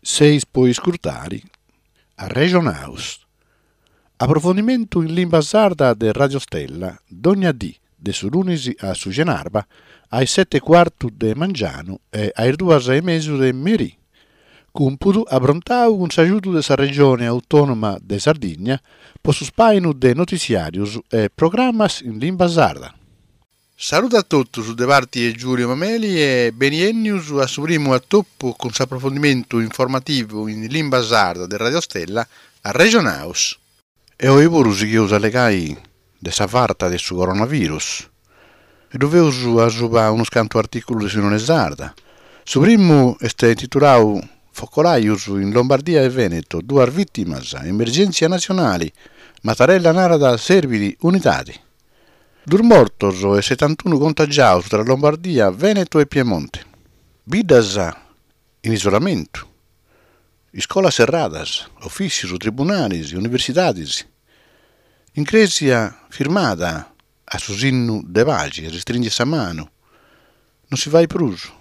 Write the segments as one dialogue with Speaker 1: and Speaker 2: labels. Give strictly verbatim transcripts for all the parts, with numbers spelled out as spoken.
Speaker 1: Seis puoi scrutare a Regionaus. Approfondimento in lingua sarda de Radio Stella, dogna dì, de su lunisi a su Genarba, ai sette quartu de Mangiano e ai duas e mesu de Meri. Cumpudu abrontau un sagiuto de sa regione autonoma de Sardigna, po su spainu de noticiarius e programmas in lingua sarda. Saluto a tutti su De Varti e Giulio Mameli e beniennius a su primo attoppo con su approfondimento informativo in lingua sarda de Radio Stella a Regionaus. E ho i burusi che usa legai de sa farta de su coronavirus. E dove uso a suba uno scanto articolo di Sinone Sarda. Su primo este intitolau Focolaius in Lombardia e Veneto, due vittimas, emergenze nazionali, Mattarella narada servili unitati. Dur mortos e settantuno contagiaus tra Lombardia, Veneto e Piemonte. Vidas in isolamento. Escolas cerradas, officios, tribunales, universidades. Incresia firmata a su sinnu de vagi, restringe sa mano. Non si vai pruso.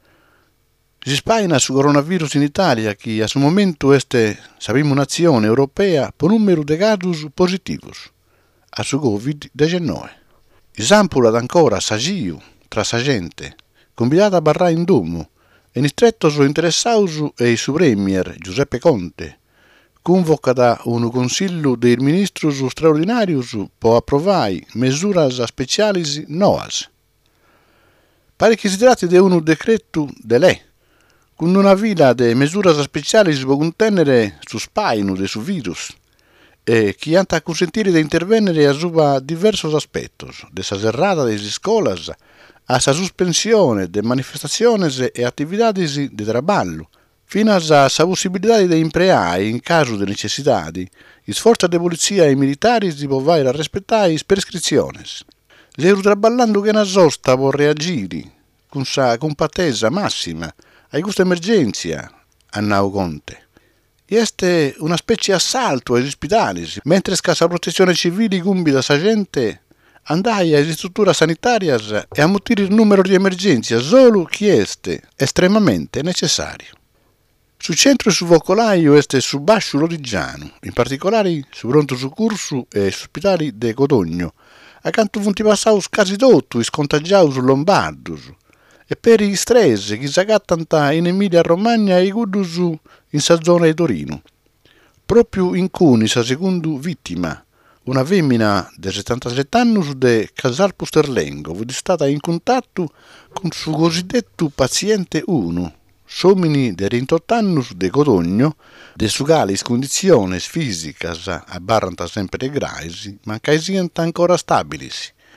Speaker 1: Si spaina su coronavirus in Italia che a su momento este, sappiamo, nazione europea per numero de casus positivos a su covid diciannove. Esampula ancora sagiu tra sa gente, convidata a barra in domo, e in stretto su interessaus e su premier Giuseppe Conte, convoca da un consiglio dei ministros straordinarius per approvare mesuras specialis noas. Pare che si tratti di un decreto de lei, con una vila de mesuras specialis per contenere su spainu de su virus, e che anta consentire di intervenire a suba diversos aspettos, de sa serrada de escolas, a sa suspensione de manifestaciones e attividades de traballo, fino a sa possibilità di impreare, in caso di necessità, is forza de polizia e militari di poter a rispettare is prescrizioni. Zeru traballando che na sosta può reagire, con sa compattezza massima, a questa emergenza, annau Conte. Este una specie assalto agli ospedali, mentre scassa protezione civile gumbida sa gente andai alle strutture sanitarie e ammutire il numero di emergenze solo che este estremamente necessario. Su centro e su vocolaio este su Bascio Lodigiano, in particolare su pronto soccorso e su ospedali de Codogno, accanto funti passaus casi tutto, scontagiaus lombardus, e per i stress che si agattano in Emilia Romagna e Gudus in sa zona di Torino. Proprio in cui sa seconda vittima, una femmina di settantasette anni de Casal Pusterlengo, è stata in contatto con su cosiddetto paziente uno, somini di ventotto anni de Codogno, de su quali condizioni fisiche abbarranta sempre graisi, ma che siano ancora stabili.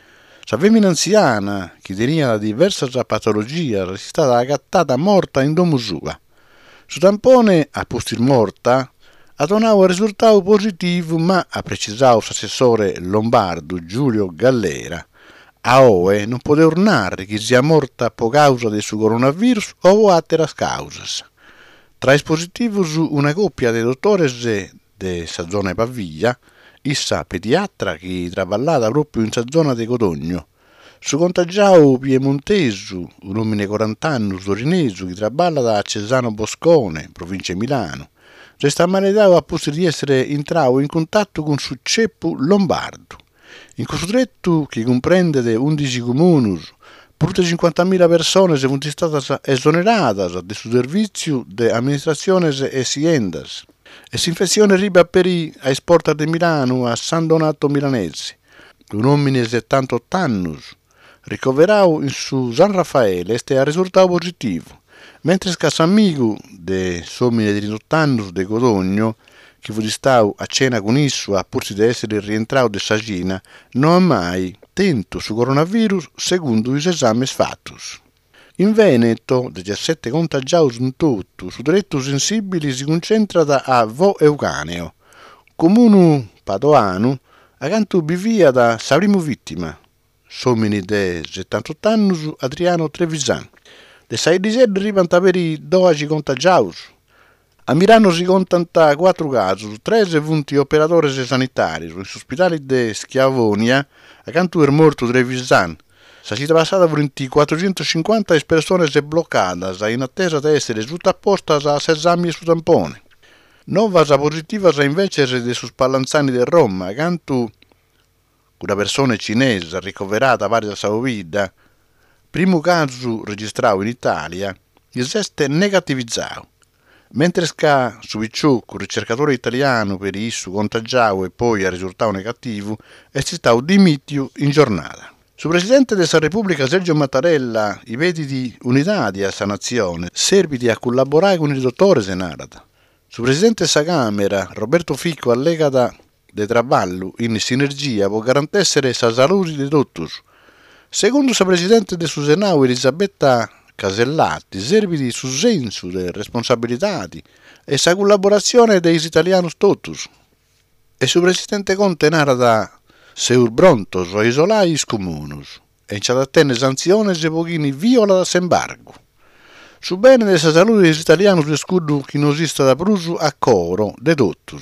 Speaker 1: Sa femmina anziana, che tenia diverse patologie, è stata agattata morta in domo sua. Su tampone, a postir morta, ha donato il risultato positivo, ma, ha precisato l'assessore lombardo Giulio Gallera, a oe non può ornare che sia morta per causa del suo coronavirus o altre cause. Tra i positivi una coppia di dottores de sa zona di Paviglia, issa pediatra che travallata proprio in sa zona di Codogno. Su contagiato piemontesu, un uomo di quaranta anni, torinese, che travalla da Cesano Boscone, provincia di Milano. Resta maledetto a posto di essere entrato in contatto con su ceppo lombardo. In questo tretto, che comprende de undici comuni, più di cinquantamila persone sono state esonerate del servizio di amministrazione e aziendas. E si infezione arriva per i esportatori di Milano a San Donato Milanese. Un uomo di settantotto anni, ricoverato in su San Raffaele, este a risultato positivo, mentre scassa amico de sommi di trentotto anni de Codogno, che fu stato a cena con esso a pur di essere rientrato da Sagina, non ha mai tento su coronavirus secondo gli esami fatti. In Veneto, diciassette contagiati in tutto, su diretto sensibili si concentra a Vo Eucaneo, comune padoano, accanto bivia da sa prima vittima, somini de settantotto anni Adriano Trevisan. De sei di sette arrivano per i dodici contagiati. A Milano si contano quattro casi, tre punti operatori sanitari, in ospedale di Schiavonia, accanto al morto Trevisan, La città passata furono quattrocentocinquanta persone bloccate in attesa di essere sottoposte a esami e su tampone. Nova positiva invece de sus pallanzani di Roma, canto una persona cinese ricoverata a varia sua vita, primo caso registrato in Italia, esiste negativizzato, mentre che su Vicciù, un ricercatore italiano per isso contagiato e poi ha risultato negativo, è stato dimitto in giornata. Su presidente della Repubblica Sergio Mattarella, i veti di unità di questa nazione, serviti a collaborare con il dottore Senarata. Su presidente della Camera, Roberto Fico, allegata de traballo in sinergia può garantire la salute di tutti. Secondo il presidente del Senato, Elisabetta Casellati, serviti su senso di responsabilità e la collaborazione degli italiani tutti. E su presidente Conte narra seur prontos a isolare i comunes e in attendere sanzioni se pochini viola l'embargo. Su bene della salute degli italiani è scudo che non esiste da pruso a coro de tutti.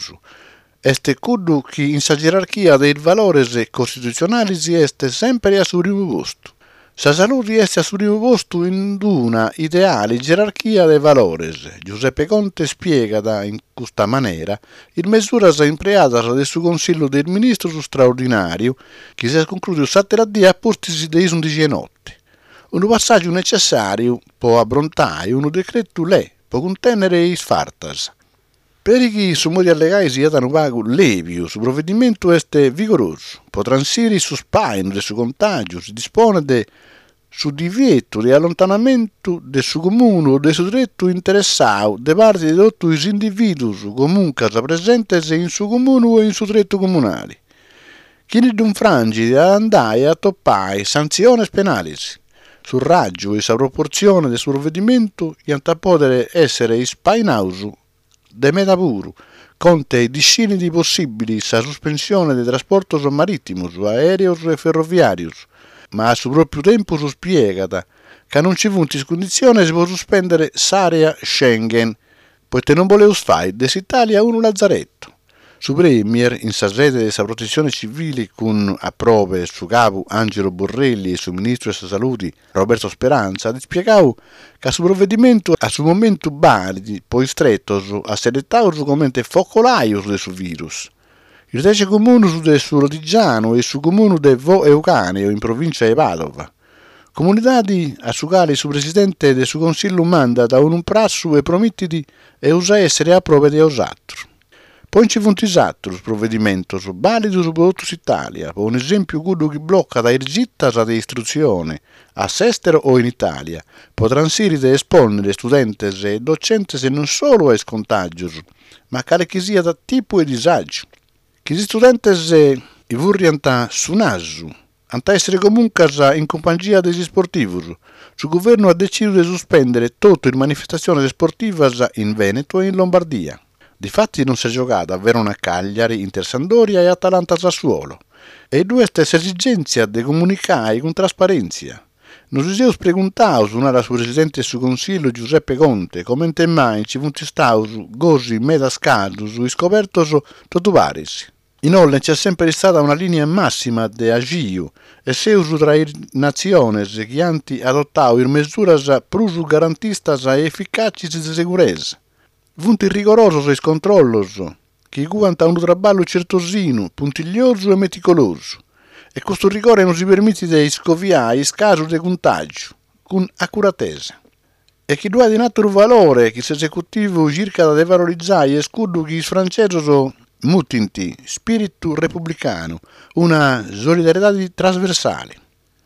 Speaker 1: Este scudo che in sa gerarchia dei valori costituzionali si este sempre a suo primo posto. Sa salute è a suo primo posto in una ideale gerarchia dei valori. Giuseppe Conte spiega in questa maniera in misura impreata del suo consiglio del ministro straordinario che si è concluso sabato a posti dei undici notte. Un passaggio necessario può abbrontare un decreto le può contenere i sfartas. Per chi su modi allegati si danno vago levio, su provvedimento este vigoroso, può transire su spine del suo contagio, si dispone de su divieto di allontanamento del suo comune o del suo diretto interessato da parte di tutti gli individui comunque presenti in suo comune o in suo diretto comunale. Chi non frangi di andare a toppare sanzioni penali sul raggio e sulla proporzione del suo provvedimento che poter essere spainato de meta puro, conte i discini possibili la sospensione del trasporto marittimo, aereo e ferroviario, ma a suo proprio tempo si spiega che non ci funti condizioni si può sospendere l'area Schengen, poiché non volevo fare dall'Italia un lazzaretto. Su Premier, in sa sede della protezione civile con a prove su capo Angelo Borrelli e su ministro della salute Roberto Speranza, ha spiegato che su provvedimento a su momento validi, poi stretto a selettato come focolaio del suo virus. Il trece comune su del suo Rodigiano e su comune del Vo Eucaneo in provincia di Padova. Comunità a su quale su presidente del suo consiglio manda da un prasso e prometti e usa essere a prove di osatro. Poi ci fu un disastro sul provvedimento su valido su prodotto Italia, per un esempio quello che blocca da irgitta di istruzione a estero o in Italia, potrà transire esponere studenti e docenti non solo ai contagi, ma che che sia da tipo e disagio. Che gli studenti i vorriano su naso, anta essere comunque in compagnia degli sportivi. Il governo ha deciso di sospendere tutte le manifestazioni sportive in Veneto e in Lombardia. Difatti non si è giocata a Verona Cagliari, Inter Sampdoria e Atalanta Sassuolo. E due stesse esigenze di comunicare con trasparenza. Non si è preguntato su una sua presidente e suo consiglio Giuseppe Conte come mai ci fu stato così meta scaso su scoperto tutto paris. Inoltre c'è sempre stata una linea massima di agio e se uso tra le nazioni che hanno adottato misure più garantistas e efficaci di sicurezza. Punti rigorosos e controllos, che guanta un traballo certosino, puntiglioso e meticoloso. E questo rigore non si permette di scoviare il caso di contagio, con accuratezza. E che due di nato valore che l'esecutivo cerca di valorizzare è scudo che i francesi sono mutinti, spirito repubblicano, una solidarietà trasversale.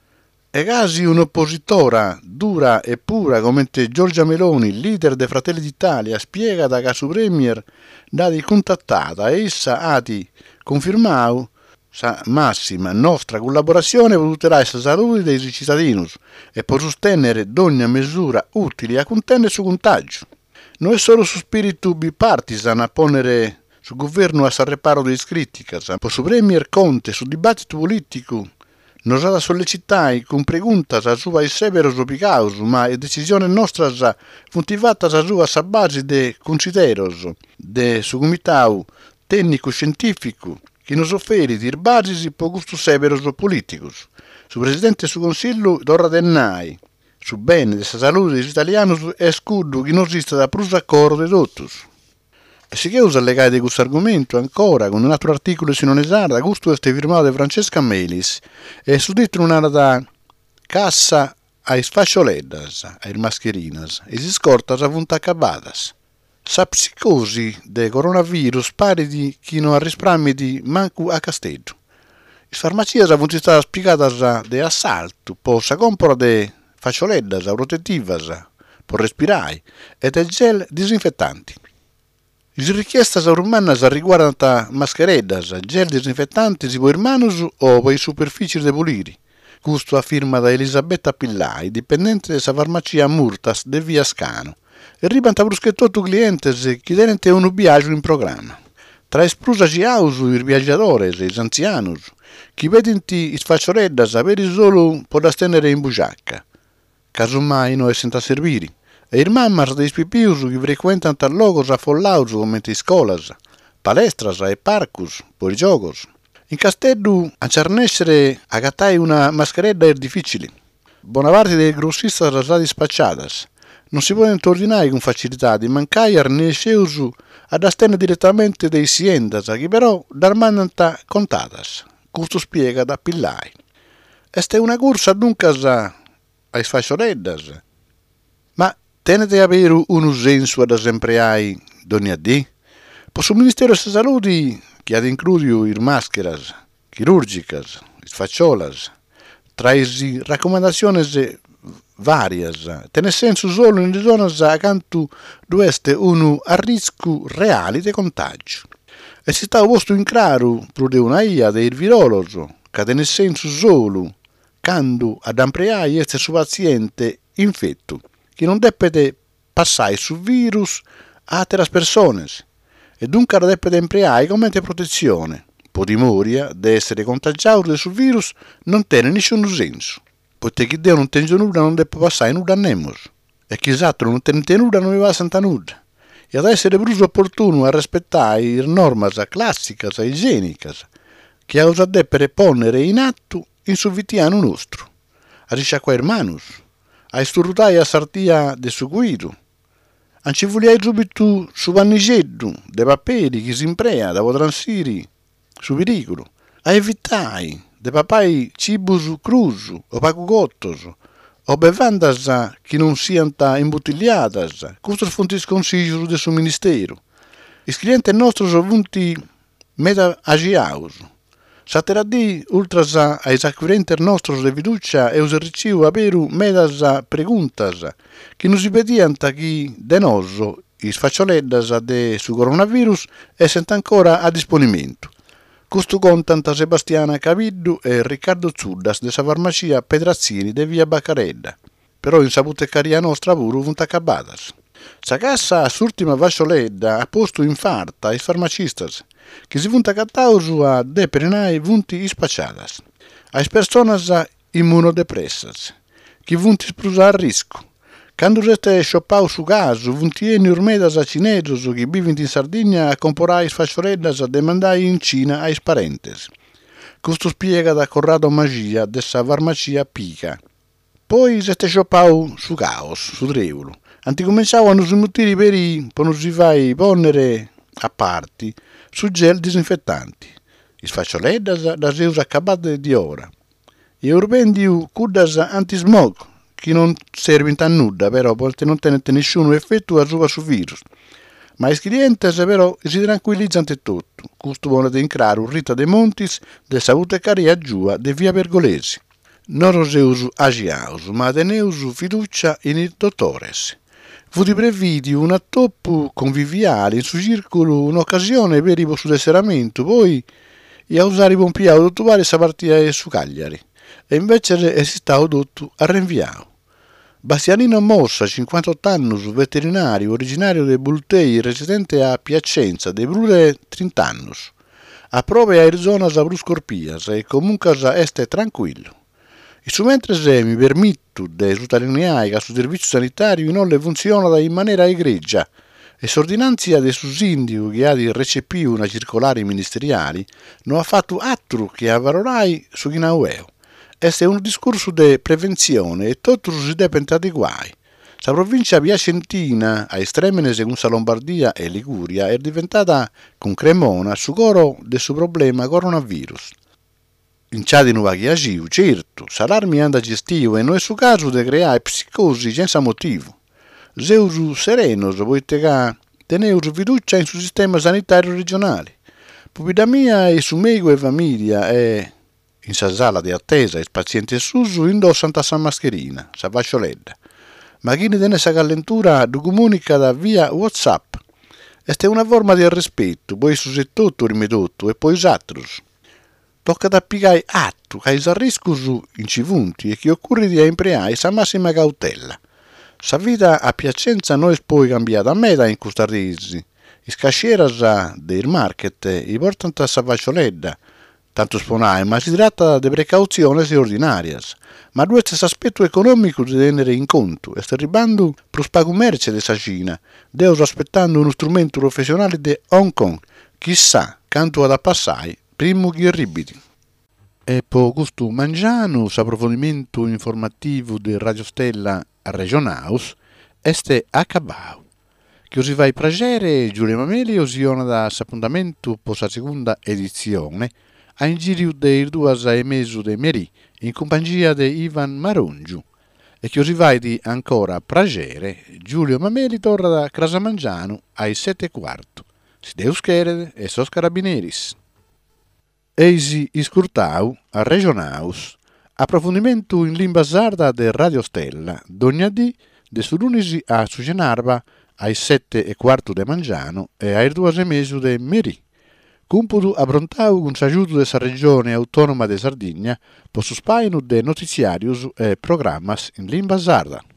Speaker 1: E quasi un'oppositora dura e pura come Giorgia Meloni, leader dei Fratelli d'Italia, spiega che su Premier da di contattata e essa ha confermato sa massima nostra collaborazione per tutelare la salute dei cittadini e per sostenere ogni misura utile a contenere il contagio. Non è solo su spirito bipartisan a ponere sul governo a sa reparo degli critiche, ma su Premier Conte, sul dibattito politico, nos ha sollecitare con preguntas a sua severo zopicaus, ma e decisione nostra motivata a sua sa base de consideros de su comitau tecnico-scientifico che nos offeri dir basis po gusto severos politicus. Su presidente su consiglio Torra Dennai, su bene della salute degli italiani è scudo che non esiste da più accordo di tutti. E si chiusa legati di questo argomento ancora con un altro articolo se non esarda, questo è firmato da Francesca Melis e suddetto in una da cassa ai sfascioleddas, ai mascherinas e si scorta a vunta accabadas. Sa psicosi del coronavirus pare di chi non ha risparmi di manco a Castello. Le farmacie sono state spiegate di assalto, poi si compra di fascioleddas, protettivas, per respirare, e del gel disinfettanti. Le richieste umanas riguardano mascareddas, gel disinfettanti per le mani o per le superfici da pulire. Questo afferma da Elisabetta Pillai, dipendente della farmacia Murtas de Via Scano. E ribanta bruschetto tutti i clienti che tenen un viaggio in programma. Tra esprusa ci ausu i viaggiatori e i anziani, che vedono i sfacioreddas avere solo per stendere in bugiacca. Casomai non è senza servire. E i mammas dei pipius che frequentano luoghi affollati come le scuole, palestras e parcus, per i giochi. In Castello, a Ciarnescere, a gattare una mascheretta è difficile. Buona parte delle grossiste sono state spacciate. Non si può ordinare con facilità di mancare arnesceus ad astene direttamente dei siendas, che però darmandano contadas. Questo spiega da Pillai. Esta è una corsa dunque ai sfacioreddas. Ma tenete a avere un senso ad esempliare donna D? Per il Ministero della Salute, che ha incluso le maschere chirurgiche, le facciolas, tra le raccomandazioni varie, nel senso solo in zone accanto dove è un rischio reale di contagio. E si sta posto in chiaro per una I A del virologo, che nel senso solo quando ad ampliare il suo paziente infetto, che non deve passare sul virus a altre persone, e dunque deve ampliare come protezione. Per dimoria di essere contagiato sul virus non tiene nessun senso. Poiché Dio non tiene nulla, non deve passare nulla a nemmeno. E chi esatto non tiene nulla, non mi va a sentire nulla. E ad essere più opportuno a rispettare le norme classiche e igieniche che ha usato per ponere in atto in su vitiano nostro. A risciacquare le mani, a sturrutare la sartia del suo guido, a ci vogliare subito su vannigetto dei paperi che si imprea da transiri su pericolo, a evitare de papai cibus crus o pacugottos o bevandas che non siano imbottigliadas. Questi sono i consigli del suo ministero. I clienti nostri sono venuti meta agiaus. Satera di ultras ai acquirenti nostri di fiducia e us ricevo avere medas preguntas che non si pediano che de noso i sfacioleddas de su coronavirus essent ancora a disponimento. Questo contanta Sebastiana Caviddu e Riccardo Zuddas della farmacia Petrazzini de Via Baccaredda. Però in saputecaria nostra pure vunt accabadas. Sa cassa s'ultima vascioledda ha posto in farta ai farmacistas che si vunt accattausu a deprenai vunti ispacciadas. Ai personas immunodepressas che vunt sprusa a risco. Quando siete shoppau su caso, vuntieni urmedas a cinesos che vivono in Sardegna a comprare sfacioreddas a demandare in Cina ai parentes. Questo spiega da Corrado Magia dessa farmacia Pica. Poi siete shoppau su caos, su Trevolo. Anticominciavano a smuttire per i, per non si fai ponere a parti, su gel disinfettanti. I sfacioleddas da seus accabate di ora. E urbendiu cuddas antismog, che non servono a nulla, però perché non tenete nessun effetto a su virus. Ma i clienti però si tranquillizzano tutto. Questo vuole incrare un Rita De Montis del saputecaria giù de Via Pergolesi. Non roseus agiaus, ma teneus fiducia in il dottores. Fu di previdi un attoppo conviviale in suo circolo un'occasione per il suo tesseramento, poi e a usare i pompi autotubare sa partita su Cagliari. E invece è stato tutto a rinviato. Bastianino Mossa, cinquantotto anni, veterinario, originario di Bultei, residente a Piacenza, de Brule trenta anni. A prove a zonas bruscorpias e comunque este tranquillo. E su mentre se mi permetto di sottolineare che il servizio sanitario non le funziona in maniera egregia e l'ordinanza del sussidio che ha di recepire una circolare ministeriale non ha fatto altro che a valorare su Ginaueo. Este un discorso di prevenzione e tutto si dipende di guai. La provincia piacentina, a estremene secondo la Lombardia e Liguria, è diventata con Cremona sicuro del suo problema coronavirus. In ciò di nuova che agiu, certo, l'allarme anda gestito e non è su caso di creare psicosi senza motivo. Seus serenos, poiché che teneus fiducia in sul sistema sanitario regionale. Pupida mia e su mego e famiglia e in sa sala di attesa il paziente susu indossano sa mascherina, sa fascioledda. Ma chi ne tiene sa calentura lo comunica da via WhatsApp. Esta è una forma di rispetto, poi su settutto rimedotto e poi usatrus. Tocca da pigliare atto che i riscos incivunti e che occorre di impreare sa massima cautela. Sa vita a Piacenza non è poi cambiata a meta in questa crisi. I cascieras del market i portano a sa fascioledda, tanto sponai, ma si tratta di precauzioni ordinarie. Ma questo aspetto economico di tenere in conto e sta ribando per spago merce di sa Cina, deus aspettando uno strumento professionale di Hong Kong, chissà quanto ad passare prima che ribiti. E per questo mangiano, approfondimento informativo di Radio Stella a Regionaus, este acabau. Che si va a piacere, Giulia Mameli osiona da appuntamento per la seconda edizione, a in giro dei due e mezzo di merì, in compagnia di Ivan Marongiu, e che si va di ancora piacere, Giulio Mameli torna da Crasamangiano ai sette e quarto. Si deus chiedere e sos carabineris. Eisi iscurtau a Regionaus, approfondimento in lingua sarda de Radio Stella, d'ogni dì, de su lunisi a Sugenarba, ai sette e quarto de Mangiano e ai due e mezzo de Merì. Cumpudu abbrontau con s'aiuto de sa regione autonoma de Sardegna, per su spainu de notiziarius e programmas in lingua sarda.